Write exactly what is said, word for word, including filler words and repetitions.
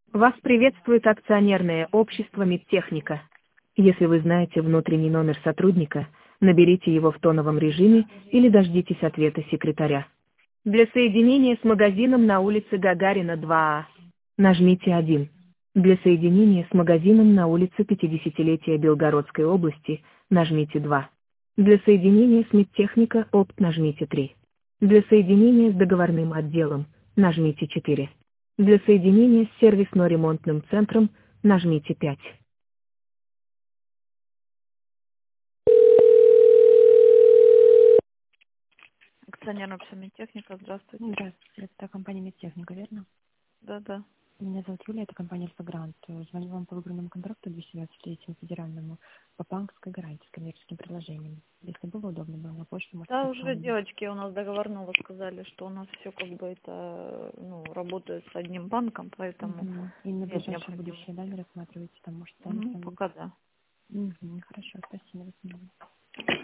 Вас приветствует акционерное общество «Медтехника». Если вы знаете внутренний номер сотрудника, наберите его в тоновом режиме или дождитесь ответа секретаря. Для соединения с магазином на улице Гагарина два А нажмите один. Для соединения с магазином на улице пятидесятилетия Белгородской области нажмите два. Для соединения с Медтехника Опт нажмите три. Для соединения с договорным отделом нажмите четыре. Для соединения с сервисно-ремонтным центром нажмите пять. Акционерное общество «Медтехника», здравствуйте. Здравствуйте, это компания «Медтехника», верно? Да-да. Меня зовут Юлия, это компания «Альфа-Грант». Звоню вам по выбранному контракту двести двадцать третьему федеральному по банковской гарантии с коммерческим предложением. Если было удобно, было на почту, можете Да, уже позвонить. девочки у нас договорного сказали, что у нас все как бы это, ну, работает с одним банком, поэтому Угу. И на нет ближайшее будущее, да, необходимости. не рассматриваете, там, может, сами Мгм, звонить? пока да. Угу. Хорошо, спасибо, до свидания.